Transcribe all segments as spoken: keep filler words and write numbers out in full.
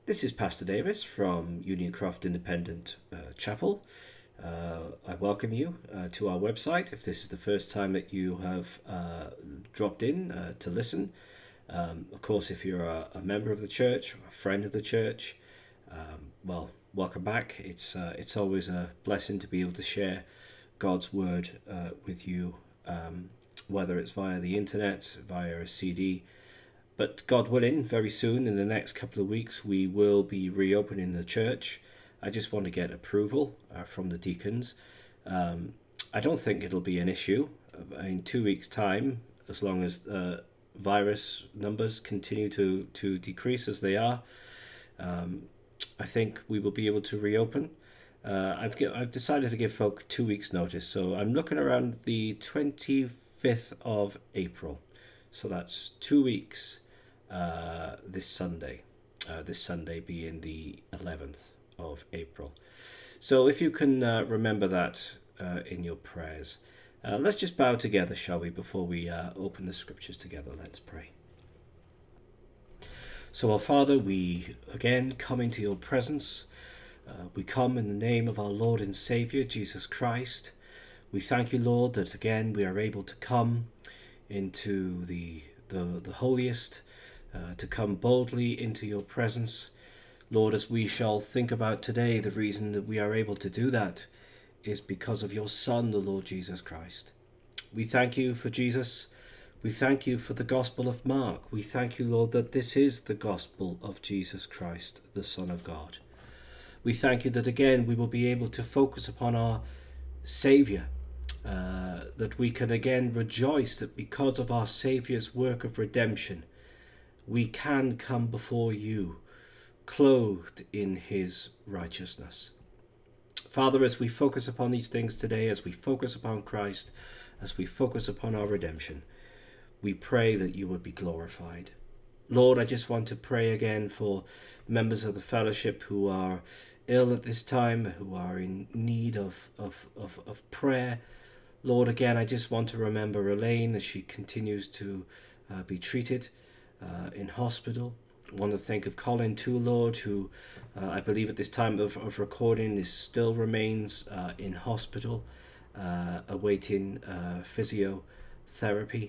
This is Pastor Davis from Union Croft Independent uh, Chapel. Uh, I welcome you uh, to our website. If this is the first time that you have uh, dropped in uh, to listen, um, of course, if you're a, a member of the church, or a friend of the church, um, well, welcome back. It's uh, it's always a blessing to be able to share God's word uh, with you, um, whether it's via the internet, via a C D. But God willing, very soon, in the next couple of weeks, we will be reopening the church. I just want to get approval uh, from the deacons. Um, I don't think it'll be an issue. In two weeks' time, as long as uh, virus numbers continue to, to decrease as they are, um, I think we will be able to reopen. Uh, I've I've decided to give folk two weeks' notice, so I'm looking around the twenty-fifth of April. So that's two weeks uh, this Sunday, uh, this Sunday being the eleventh of April. So if you can uh, remember that uh, in your prayers. Uh, let's just bow together, shall we, before we uh, open the scriptures together. Let's pray. So, our Father, we again come into your presence. Uh, we come in the name of our Lord and Saviour, Jesus Christ. We thank you, Lord, that again we are able to come into the the, the holiest, uh, to come boldly into your presence. Lord, as we shall think about today, the reason that we are able to do that is because of your Son, the Lord Jesus Christ. We thank you for Jesus. We thank you for the Gospel of Mark. We thank you, Lord, that this is the Gospel of Jesus Christ, the Son of God. We thank you that again we will be able to focus upon our Saviour, uh, that we can again rejoice that because of our Saviour's work of redemption, we can come before you, clothed in his righteousness. Father, as we focus upon these things today, as we focus upon Christ, as we focus upon our redemption, we pray that you would be glorified. Lord, I just want to pray again for members of the fellowship who are ill at this time, who are in need of, of, of, of prayer. Lord, again, I just want to remember Elaine as she continues to uh, be treated uh, in hospital. I want to think of Colin too, Lord, who uh, I believe at this time of, of recording is still remains uh, in hospital, uh, awaiting uh, physiotherapy.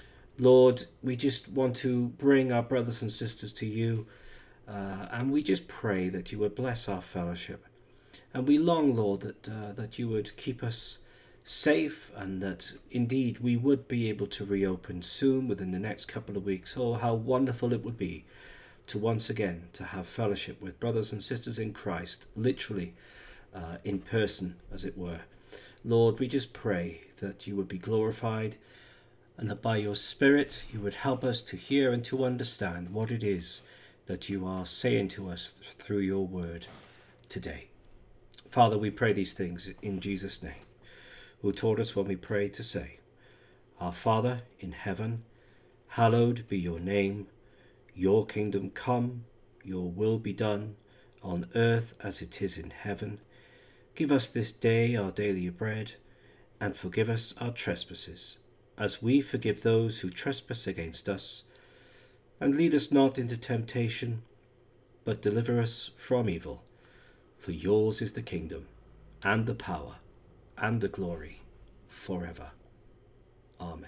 Lord, we just want to bring our brothers and sisters to you, uh, and we just pray that you would bless our fellowship. And we long, Lord, that uh, that you would keep us safe, and that indeed we would be able to reopen soon within the next couple of weeks. Oh, how wonderful it would be to once again to have fellowship with brothers and sisters in Christ, literally uh, in person, as it were. Lord, we just pray that you would be glorified, and that by your Spirit you would help us to hear and to understand what it is that you are saying to us through your word today. Father, we pray these things in Jesus' name, who taught us when we pray to say, Our Father in heaven, hallowed be your name. Your kingdom come, your will be done, on earth as it is in heaven. Give us this day our daily bread, and forgive us our trespasses, as we forgive those who trespass against us. And lead us not into temptation, but deliver us from evil. For yours is the kingdom, and the power, and the glory, forever. Amen.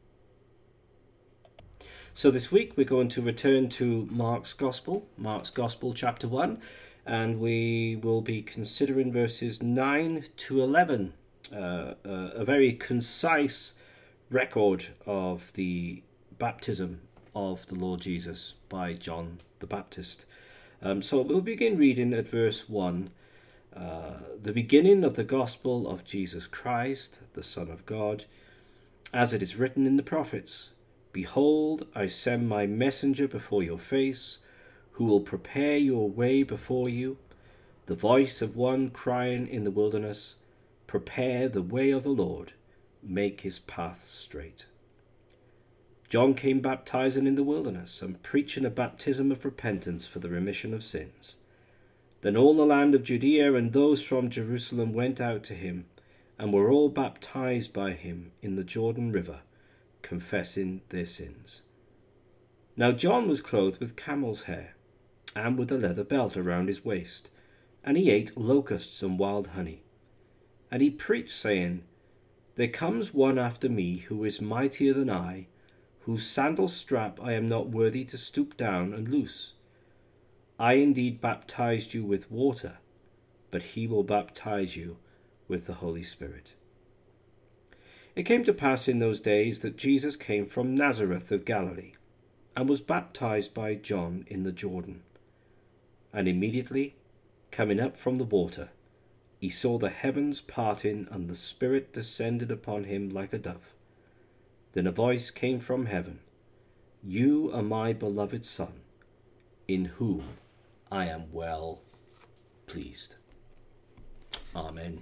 So this week we're going to return to Mark's Gospel, Mark's Gospel chapter one, and we will be considering verses nine to eleven, uh, uh, a very concise record of the baptism of the Lord Jesus by John the Baptist. Um, so we'll begin reading at verse one. Uh, the beginning of the gospel of Jesus Christ, the Son of God, as it is written in the prophets, Behold, I send my messenger before your face, who will prepare your way before you. The voice of one crying in the wilderness, Prepare the way of the Lord, make his path straight. John came baptizing in the wilderness and preaching a baptism of repentance for the remission of sins. Then all the land of Judea and those from Jerusalem went out to him, and were all baptized by him in the Jordan River, confessing their sins. Now John was clothed with camel's hair, and with a leather belt around his waist. And he ate locusts and wild honey. And he preached, saying, There comes one after me who is mightier than I, whose sandal strap I am not worthy to stoop down and loose. I indeed baptized you with water, but he will baptize you with the Holy Spirit. It came to pass in those days that Jesus came from Nazareth of Galilee, and was baptized by John in the Jordan. And immediately, coming up from the water, he saw the heavens parting, and the Spirit descended upon him like a dove. Then a voice came from heaven, You are my beloved Son, in whom I am well pleased. Amen.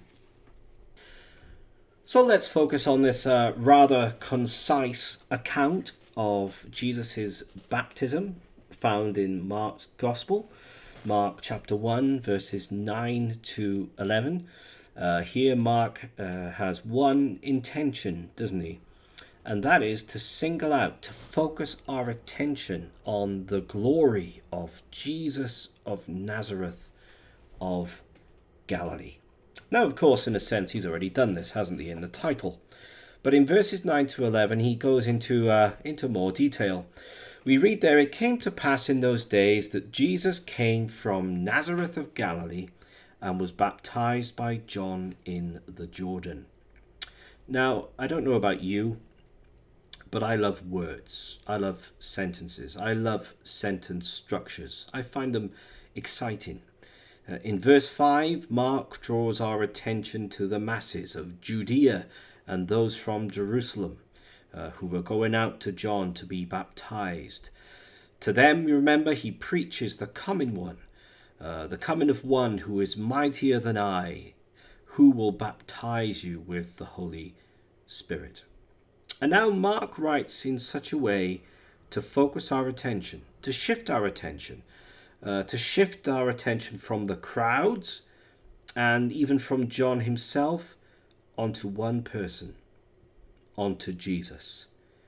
So let's focus on this uh, rather concise account of Jesus' baptism found in Mark's Gospel, Mark chapter one, verses nine to eleven. Uh, here Mark uh, has one intention, doesn't he? And that is to single out, to focus our attention on the glory of Jesus of Nazareth of Galilee. Now, of course, in a sense, he's already done this, hasn't he, in the title. But in verses nine to eleven, he goes into uh, into more detail. We read there, It came to pass in those days that Jesus came from Nazareth of Galilee and was baptized by John in the Jordan. Now, I don't know about you, but I love words. I love sentences. I love sentence structures. I find them exciting. Uh, in verse five, Mark draws our attention to the masses of Judea and those from Jerusalem uh, who were going out to John to be baptized. To them, you remember, he preaches the coming one, uh, the coming of one who is mightier than I, who will baptize you with the Holy Spirit. And now Mark writes in such a way to focus our attention, to shift our attention, Uh, to shift our attention from the crowds and even from John himself onto one person, onto Jesus.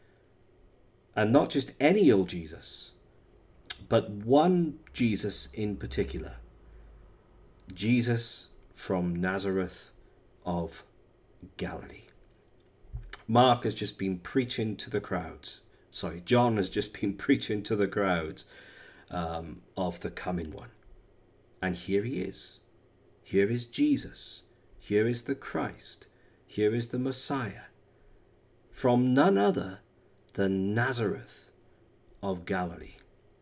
And not just any old Jesus, but one Jesus in particular. Jesus from Nazareth of Galilee. Mark has just been preaching to the crowds. Sorry, John has just been preaching to the crowds Um, of the coming one. And here he is. Here is Jesus. Here is the Christ. Here is the Messiah. From none other than Nazareth of Galilee.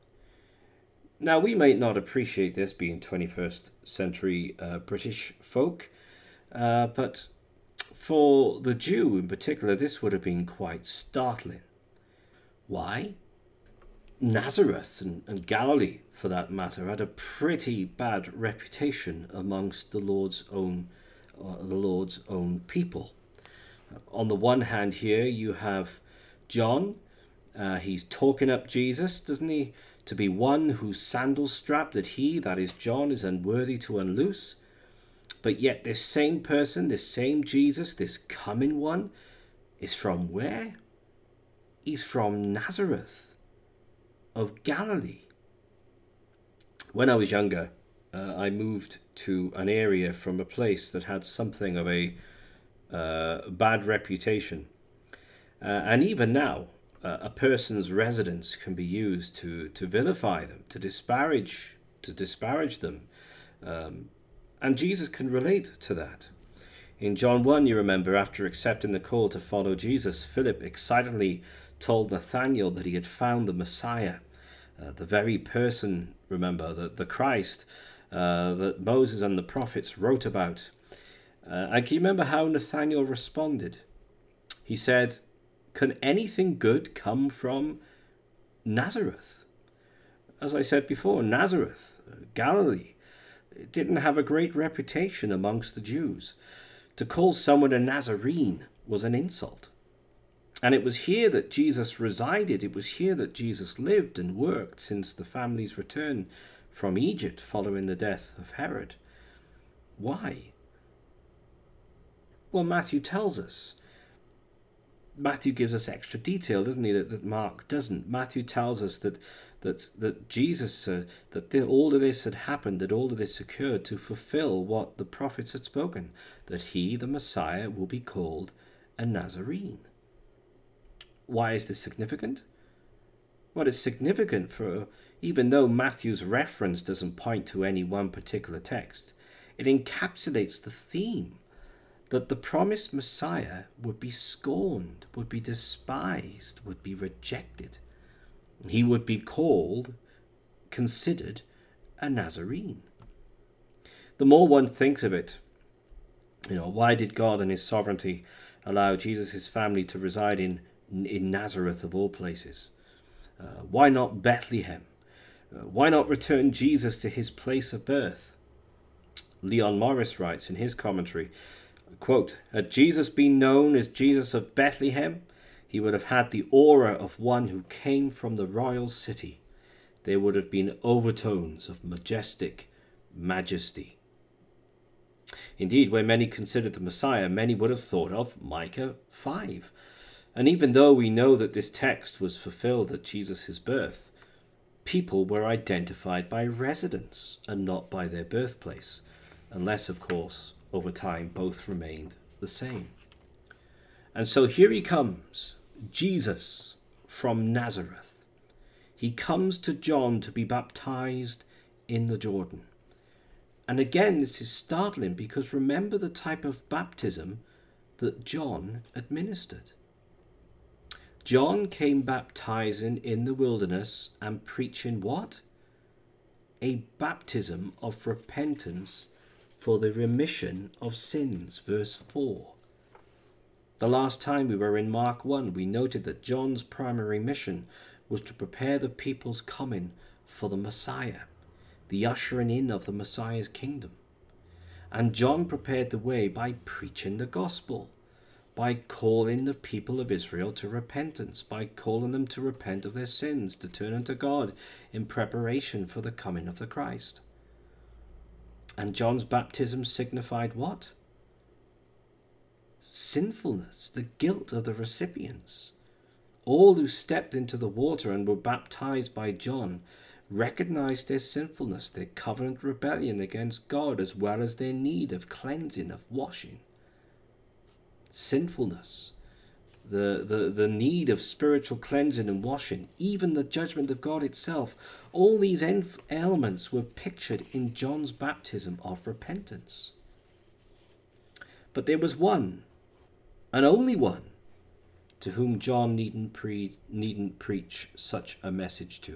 Now, we might not appreciate this being twenty-first century uh, British folk, uh, but for the Jew in particular, this would have been quite startling. Why? Nazareth and, and Galilee, for that matter, had a pretty bad reputation amongst the Lord's own, uh, the Lord's own people. Uh, on the one hand, here you have John. Uh, he's talking up Jesus, doesn't he, to be one whose sandal strap that he, that is John, is unworthy to unloose. But yet this same person, this same Jesus, this coming one, is from where? He's from Nazareth of Galilee. When I was younger, uh, I moved to an area from a place that had something of a uh, bad reputation. Uh, and even now, uh, a person's residence can be used to, to vilify them, to disparage, to disparage them. Um, and Jesus can relate to that. In John one, you remember, after accepting the call to follow Jesus, Philip excitedly told Nathanael that he had found the Messiah, uh, the very person, remember, the, the Christ uh, that Moses and the prophets wrote about. Uh, and can you remember how Nathanael responded? He said, "Can anything good come from Nazareth?" As I said before, Nazareth, Galilee, it didn't have a great reputation amongst the Jews. To call someone a Nazarene was an insult. And it was here that Jesus resided. It was here that Jesus lived and worked since the family's return from Egypt following the death of Herod. Why? Well, Matthew tells us. Matthew gives us extra detail, doesn't he, that, that Mark doesn't. Matthew tells us that, that that Jesus, uh, that the, all of this had happened, that all of this occurred to fulfill what the prophets had spoken, that he, the Messiah, will be called a Nazarene. Why is this significant? Well, it's significant for, even though Matthew's reference doesn't point to any one particular text, it encapsulates the theme that the promised Messiah would be scorned, would be despised, would be rejected. He would be called, considered a Nazarene. The more one thinks of it, you know, why did God in his sovereignty allow Jesus' family to reside in, in Nazareth of all places? Uh, why not Bethlehem? Uh, why not return Jesus to his place of birth? Leon Morris writes in his commentary, quote, "Had Jesus been known as Jesus of Bethlehem, he would have had the aura of one who came from the royal city. There would have been overtones of majestic majesty." Indeed, when many considered the Messiah, many would have thought of Micah five. And even though we know that this text was fulfilled at Jesus' birth, people were identified by residence and not by their birthplace, unless, of course, over time both remained the same. And so here he comes, Jesus from Nazareth. He comes to John to be baptized in the Jordan. And again, this is startling because remember the type of baptism that John administered. John came baptizing in the wilderness and preaching what? A baptism of repentance for the remission of sins, verse four. The last time we were in Mark one, we noted that John's primary mission was to prepare the people's coming for the Messiah, the ushering in of the Messiah's kingdom. And John prepared the way by preaching the gospel, by calling the people of Israel to repentance, by calling them to repent of their sins, to turn unto God in preparation for the coming of the Christ. And John's baptism signified what? Sinfulness, the guilt of the recipients. All who stepped into the water and were baptized by John recognized their sinfulness, their covenant rebellion against God, as well as their need of cleansing, of washing. Sinfulness, the, the, the need of spiritual cleansing and washing, even the judgment of God itself, all these elements were pictured in John's baptism of repentance. But there was one, and only one, to whom John needn't, pre- needn't preach such a message to.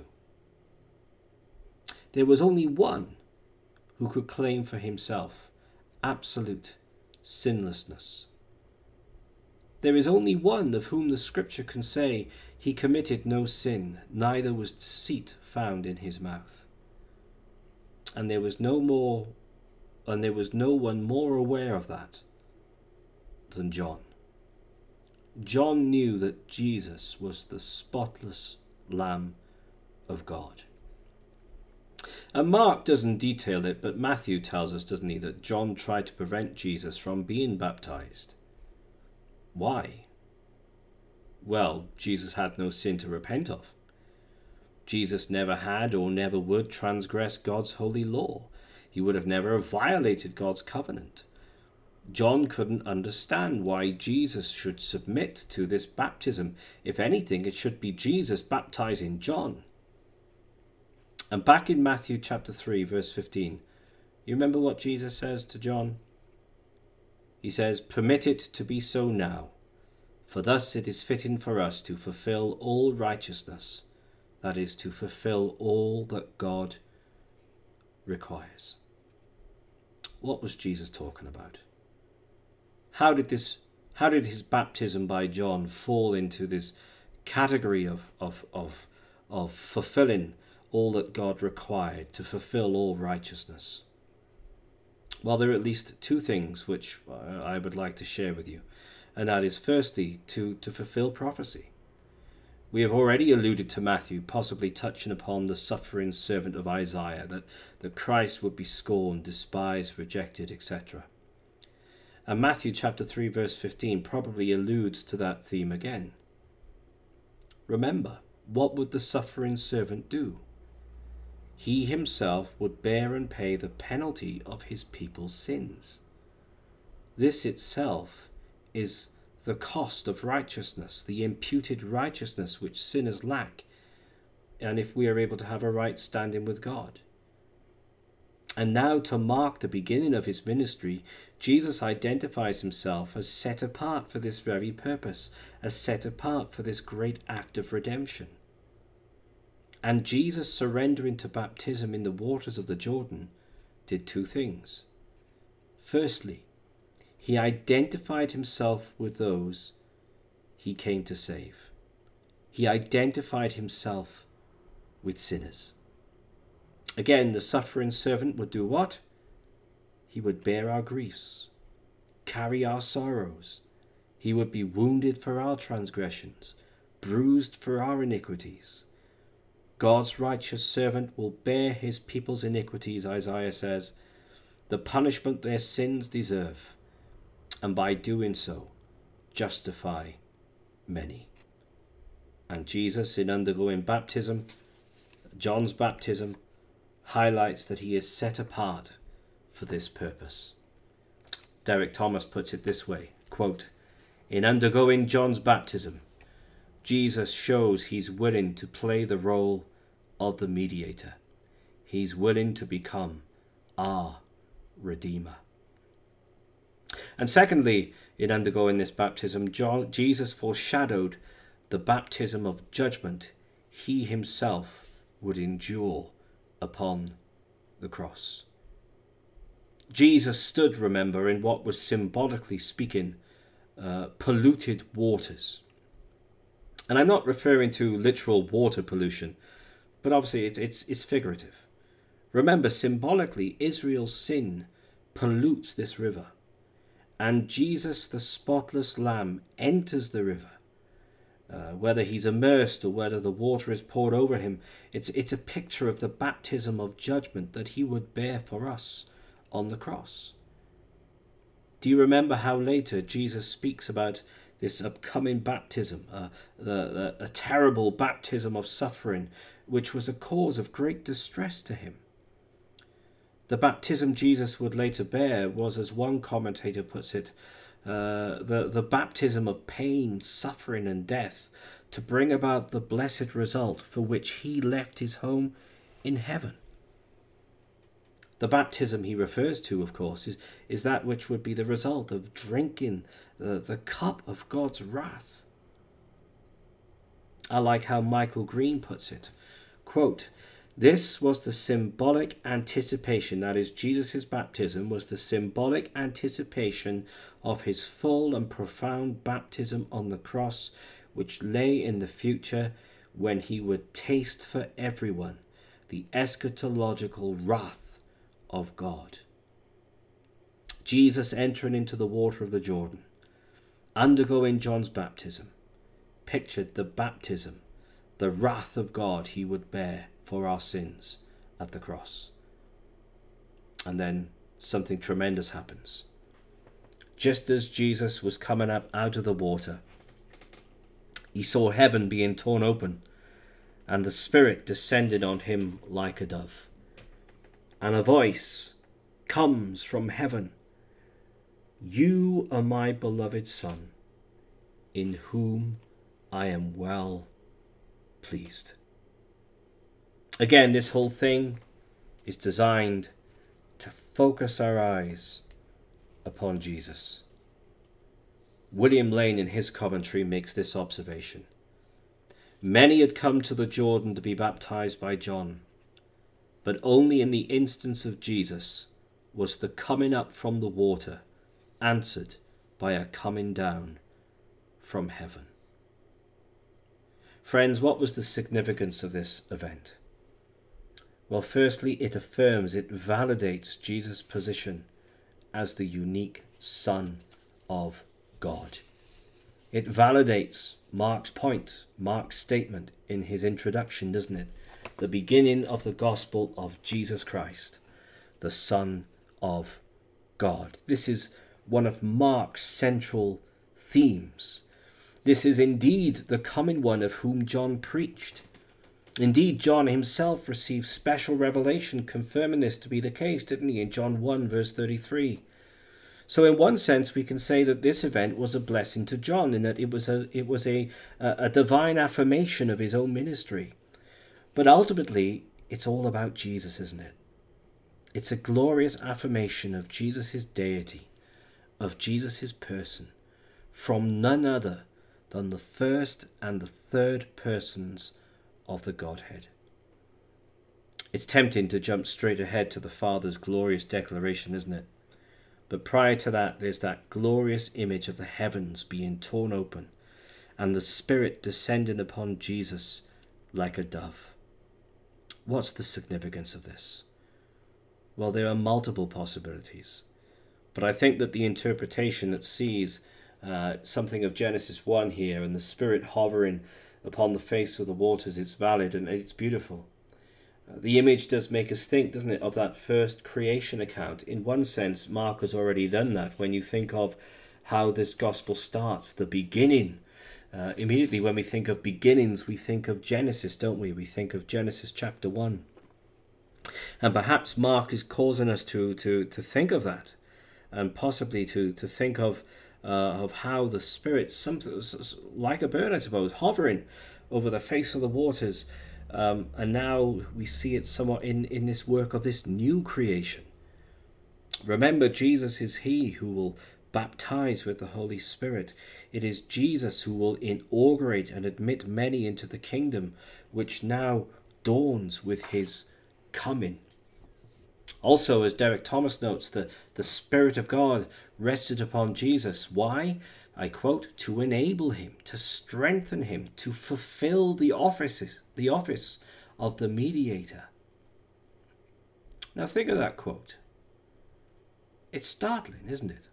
There was only one who could claim for himself absolute sinlessness. There is only one of whom the scripture can say he committed no sin, neither was deceit found in his mouth. And there was no more, and there was no one more aware of that than John. John knew that Jesus was the spotless Lamb of God. And Mark doesn't detail it, but Matthew tells us, doesn't he, that John tried to prevent Jesus from being baptized. Why? Well, Jesus had no sin to repent of. Jesus never had or never would transgress God's holy law. He would have never violated God's covenant. John couldn't understand why Jesus should submit to this baptism. If anything, it should be Jesus baptizing John. And back in Matthew chapter three, verse fifteen, you remember what Jesus says to John? He says, "Permit it to be so now, for thus it is fitting for us to fulfill all righteousness," that is, to fulfill all that God requires. What was Jesus talking about? How did this, how did his baptism by John fall into this category of, of, of, of fulfilling all that God required, to fulfill all righteousness? Well, there are at least two things which I would like to share with you. And that is, firstly, to, to fulfill prophecy. We have already alluded to Matthew, possibly touching upon the suffering servant of Isaiah, that, that Christ would be scorned, despised, rejected, et cetera. And Matthew chapter three, verse fifteen probably alludes to that theme again. Remember, what would the suffering servant do? He himself would bear and pay the penalty of his people's sins. This itself is the cost of righteousness, the imputed righteousness which sinners lack, and if we are able to have a right standing with God. And now, to mark the beginning of his ministry, Jesus identifies himself as set apart for this very purpose, as set apart for this great act of redemption. And Jesus surrendering to baptism in the waters of the Jordan did two things. Firstly, he identified himself with those he came to save. He identified himself with sinners. Again, the suffering servant would do what? He would bear our griefs, carry our sorrows. He would be wounded for our transgressions, bruised for our iniquities. God's righteous servant will bear his people's iniquities, Isaiah says, the punishment their sins deserve, and by doing so, justify many. And Jesus, in undergoing baptism, John's baptism, highlights that he is set apart for this purpose. Derek Thomas puts it this way, quote, in undergoing John's baptism, Jesus shows he's willing to play the role of the mediator. He's willing to become our Redeemer. And secondly, in undergoing this baptism, John, Jesus foreshadowed the baptism of judgment he himself would endure upon the cross. Jesus stood, remember, in what was symbolically speaking uh, polluted waters. And I'm not referring to literal water pollution, but obviously it's, it's, it's figurative. Remember, symbolically, Israel's sin pollutes this river, and Jesus, the spotless Lamb, enters the river. Uh, whether he's immersed or whether the water is poured over him, it's, it's a picture of the baptism of judgment that he would bear for us on the cross. Do you remember how later Jesus speaks about this upcoming baptism, uh, the, the, a terrible baptism of suffering, which was a cause of great distress to him? The baptism Jesus would later bear was, as one commentator puts it, uh, the, the baptism of pain, suffering, and death to bring about the blessed result for which he left his home in heaven. The baptism he refers to, of course, is, is that which would be the result of drinking the, the cup of God's wrath. I like how Michael Green puts it, quote, this was the symbolic anticipation, that is, Jesus' baptism was the symbolic anticipation of his full and profound baptism on the cross, which lay in the future when he would taste for everyone the eschatological wrath of God. Jesus entering into the water of the Jordan, undergoing John's baptism, pictured the baptism, the wrath of God he would bear for our sins at the cross. And then something tremendous happens. Just as Jesus was coming up out of the water, he saw heaven being torn open, and the Spirit descended on him like a dove. And a voice comes from heaven, you are my beloved Son, in whom I am well pleased. Again, this whole thing is designed to focus our eyes upon Jesus. William Lane, in his commentary, makes this observation. Many had come to the Jordan to be baptized by John, but only in the instance of Jesus was the coming up from the water answered by a coming down from heaven. Friends, what was the significance of this event? Well, firstly, it affirms, it validates Jesus' position as the unique Son of God. It validates Mark's point, Mark's statement in his introduction, doesn't it? The beginning of the gospel of Jesus Christ, the Son of God. This is one of Mark's central themes. This is indeed the coming one of whom John preached. Indeed, John himself received special revelation confirming this to be the case, didn't he, in John one, verse thirty-three. So in one sense, we can say that this event was a blessing to John, in that it was a it was a, a divine affirmation of his own ministry. But ultimately, it's all about Jesus, isn't it? It's a glorious affirmation of Jesus' deity, of Jesus' person, from none other than the first and the third persons of the Godhead. It's tempting to jump straight ahead to the Father's glorious declaration, isn't it? But prior to that, there's that glorious image of the heavens being torn open and the Spirit descending upon Jesus like a dove. What's the significance of this? Well, there are multiple possibilities, but I think that the interpretation that sees uh, something of Genesis one here and the Spirit hovering upon the face of the waters is valid and it's beautiful. The image does make us think, doesn't it, of that first creation account. In one sense, Mark has already done that when you think of how this gospel starts, the beginning. Uh, immediately when we think of beginnings, we think of Genesis, don't we? We think of Genesis chapter one. And perhaps Mark is causing us to, to, to think of that, and possibly to, to think of uh, of how the Spirit, something like a bird, I suppose, hovering over the face of the waters. Um, and now we see it somewhat in, in this work of this new creation. Remember, Jesus is he who will baptize with the Holy Spirit. It is Jesus who will inaugurate and admit many into the kingdom, which now dawns with his coming. Also, as Derek Thomas notes, the, the Spirit of God rested upon Jesus. Why? I quote, to enable him, to strengthen him, to fulfill the offices, the office of the mediator. Now think of that quote. It's startling, isn't it?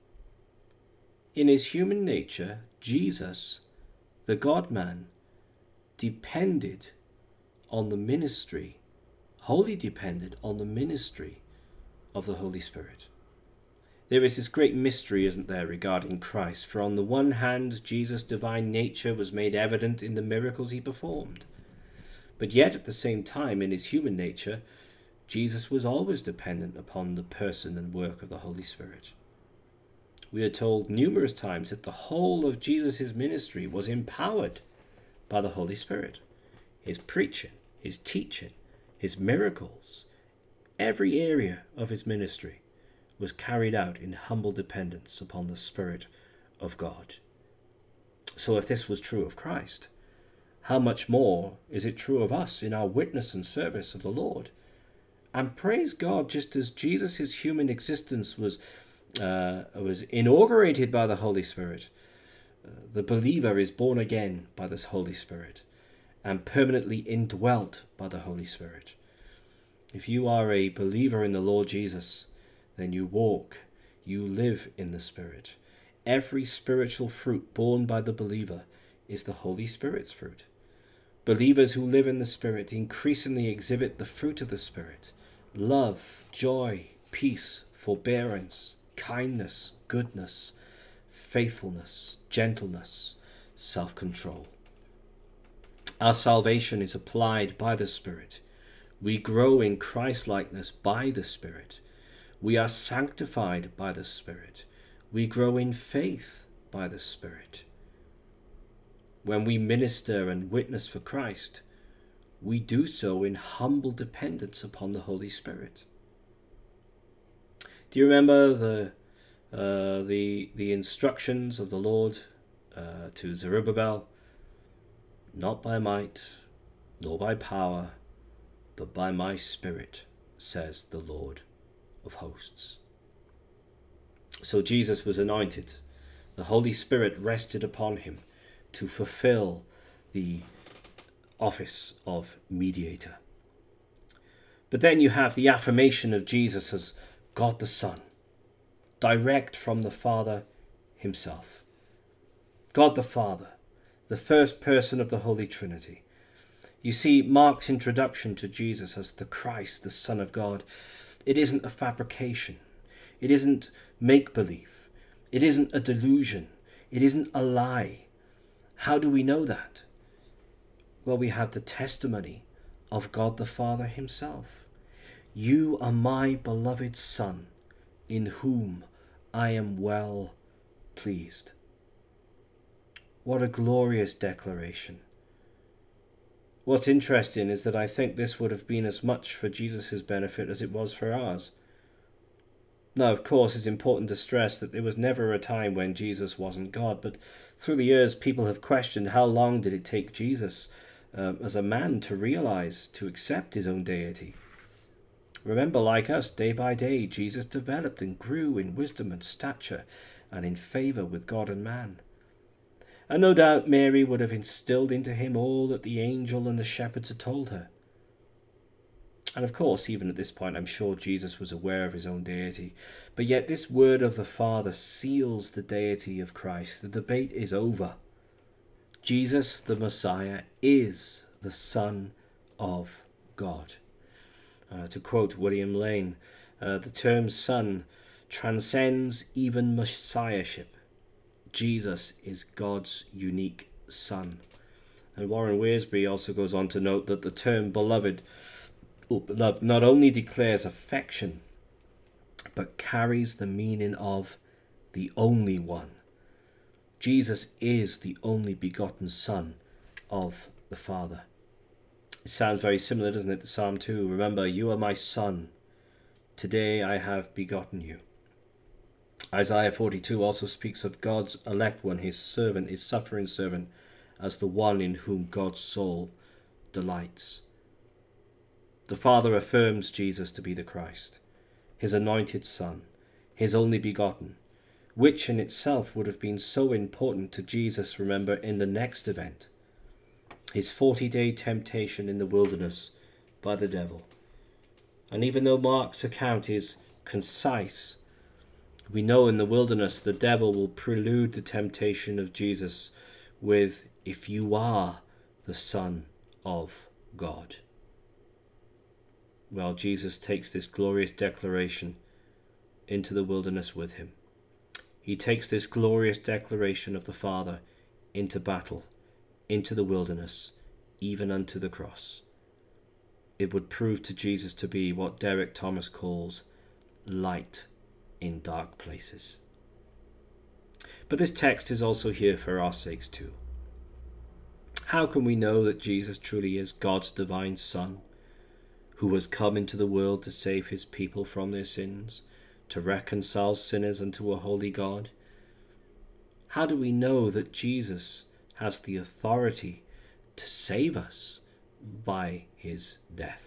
In his human nature, Jesus, the God-man, depended on the ministry, wholly depended on the ministry of the Holy Spirit. There is this great mystery, isn't there, regarding Christ? For on the one hand, Jesus' divine nature was made evident in the miracles he performed. But yet, at the same time, in his human nature, Jesus was always dependent upon the person and work of the Holy Spirit. We are told numerous times that the whole of Jesus' ministry was empowered by the Holy Spirit. His preaching, his teaching, his miracles, every area of his ministry was carried out in humble dependence upon the Spirit of God. So if this was true of Christ, how much more is it true of us in our witness and service of the Lord? And praise God, just as Jesus' human existence was uh, was inaugurated by the Holy Spirit, uh, the believer is born again by this Holy Spirit and permanently indwelt by the Holy Spirit. If you are a believer in the Lord Jesus, then you walk, you live in the Spirit. Every spiritual fruit borne by the believer is the Holy Spirit's fruit. Believers who live in the Spirit increasingly exhibit the fruit of the Spirit: love, joy, peace, forbearance, kindness, goodness, faithfulness, gentleness, self-control. Our salvation is applied by the Spirit. We grow in Christ-likeness by the Spirit. We are sanctified by the Spirit. We grow in faith by the Spirit. When we minister and witness for Christ, we do so in humble dependence upon the Holy Spirit. Do you remember the uh, the the instructions of the Lord uh, to Zerubbabel? Not by might, nor by power, but by my Spirit, says the Lord of hosts. So Jesus was anointed. The Holy Spirit rested upon him to fulfill the office of mediator. But then you have the affirmation of Jesus as God the Son, direct from the Father himself. God the Father, the first person of the Holy Trinity. You see, Mark's introduction to Jesus as the Christ, the Son of God, it isn't a fabrication. It isn't make-believe. It isn't a delusion. It isn't a lie. How do we know that? Well, we have the testimony of God the Father himself. You are my beloved Son, in whom I am well pleased. What a glorious declaration. What's interesting is that I think this would have been as much for Jesus' benefit as it was for ours. Now, of course, it's important to stress that there was never a time when Jesus wasn't God, but through the years people have questioned how long did it take Jesus uh, as a man to realize, to accept his own deity. Remember, like us, day by day, Jesus developed and grew in wisdom and stature and in favor with God and man. And no doubt Mary would have instilled into him all that the angel and the shepherds had told her. And of course, even at this point, I'm sure Jesus was aware of his own deity. But yet this word of the Father seals the deity of Christ. The debate is over. Jesus, the Messiah, is the Son of God. Uh, to quote William Lane, uh, the term Son transcends even Messiahship. Jesus is God's unique Son. And Warren Wiersbe also goes on to note that the term beloved, oh, beloved not only declares affection, but carries the meaning of the only one. Jesus is the only begotten Son of the Father. It sounds very similar, doesn't it, to Psalm two? Remember, you are my Son. Today I have begotten you. Isaiah forty-two also speaks of God's elect one, his servant, his suffering servant, as the one in whom God's soul delights. The Father affirms Jesus to be the Christ, his anointed Son, his only begotten, which in itself would have been so important to Jesus, remember, in the next event, his forty-day temptation in the wilderness by the devil. And even though Mark's account is concise, we know in the wilderness the devil will prelude the temptation of Jesus with, if you are the Son of God. Well, Jesus takes this glorious declaration into the wilderness with him. He takes this glorious declaration of the Father into battle, into the wilderness, even unto the cross. It would prove to Jesus to be what Derek Thomas calls light in dark places. But this text is also here for our sakes too. How can we know that Jesus truly is God's divine Son, who has come into the world to save his people from their sins, to reconcile sinners unto a holy God? How do we know that Jesus has the authority to save us by his death?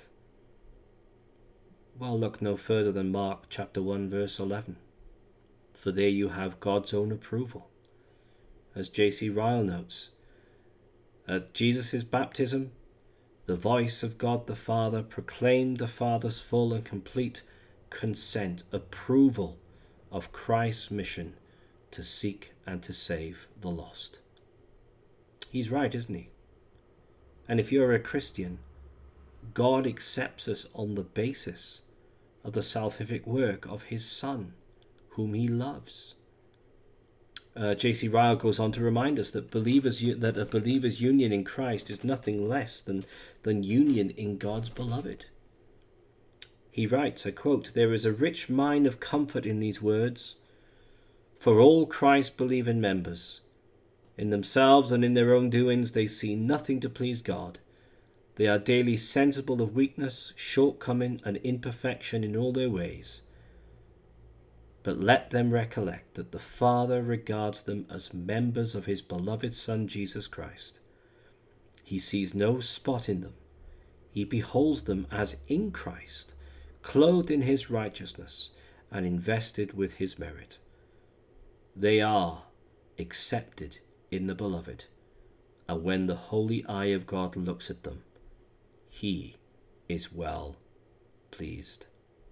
Well, look no further than Mark chapter one verse eleven. For there you have God's own approval. As J C Ryle notes, at Jesus' baptism, the voice of God the Father proclaimed the Father's full and complete consent, approval of Christ's mission to seek and to save the lost. He's right, isn't he? And if you're a Christian, God accepts us on the basis of the salvific work of his Son, whom he loves. Uh, J C Ryle goes on to remind us that believers that a believer's union in Christ is nothing less than, than union in God's beloved. He writes, I quote, "There is a rich mine of comfort in these words. For all Christ-believing members, in themselves and in their own doings, they see nothing to please God. They are daily sensible of weakness, shortcoming, and imperfection in all their ways. But let them recollect that the Father regards them as members of his beloved Son, Jesus Christ. He sees no spot in them. He beholds them as in Christ, clothed in his righteousness, and invested with his merit. They are accepted in the beloved, and when the holy eye of God looks at them, he is well pleased."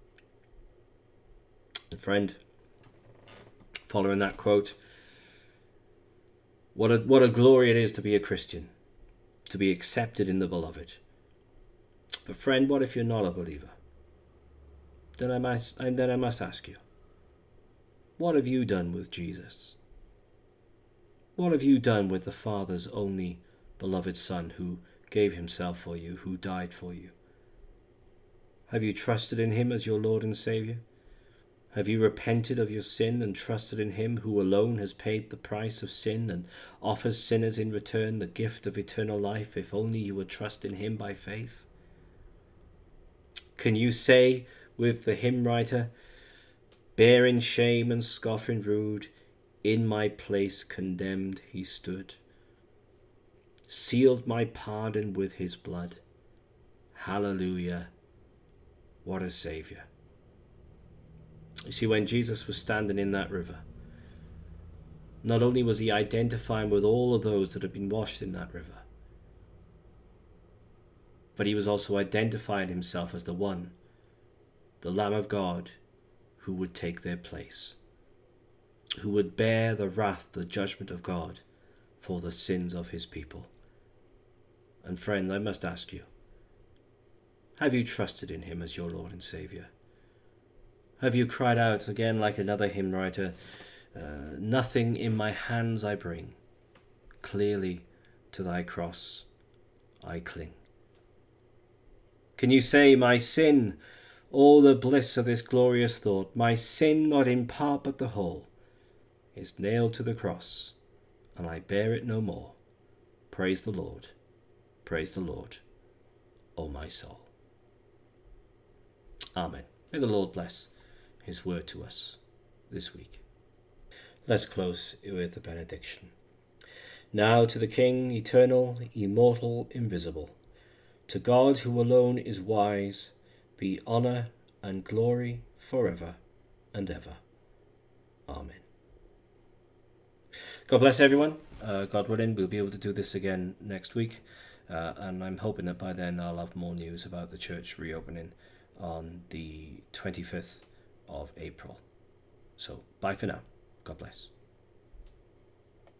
And friend, following that quote, what a, what a glory it is to be a Christian, to be accepted in the beloved. But friend, what if you're not a believer? Then I must, then I must ask you, what have you done with Jesus? What have you done with the Father's only beloved Son, who gave himself for you, who died for you? Have you trusted in him as your Lord and Saviour? Have you repented of your sin and trusted in him who alone has paid the price of sin and offers sinners in return the gift of eternal life, if only you would trust in him by faith? Can you say with the hymn writer, bearing shame and scoffing rude, in my place condemned he stood, sealed my pardon with his blood. Hallelujah, what a Saviour. You see, when Jesus was standing in that river, not only was he identifying with all of those that had been washed in that river, but he was also identifying himself as the one, the Lamb of God, who would take their place, who would bear the wrath, the judgment of God for the sins of his people. And friend, I must ask you, have you trusted in him as your Lord and Saviour? Have you cried out again like another hymn writer, uh, nothing in my hands I bring, clearly to thy cross I cling? Can you say, my sin, all the bliss of this glorious thought, my sin not in part but the whole, is nailed to the cross, and I bear it no more. Praise the Lord, praise the Lord, O my soul. Amen. May the Lord bless his word to us this week. Let's close with the benediction. Now to the King, eternal, immortal, invisible, to God who alone is wise, be honour and glory forever and ever. Amen. God bless everyone. Uh, God willing, we'll be able to do this again next week. Uh, and I'm hoping that by then I'll have more news about the church reopening on the twenty-fifth of April. So bye for now. God bless.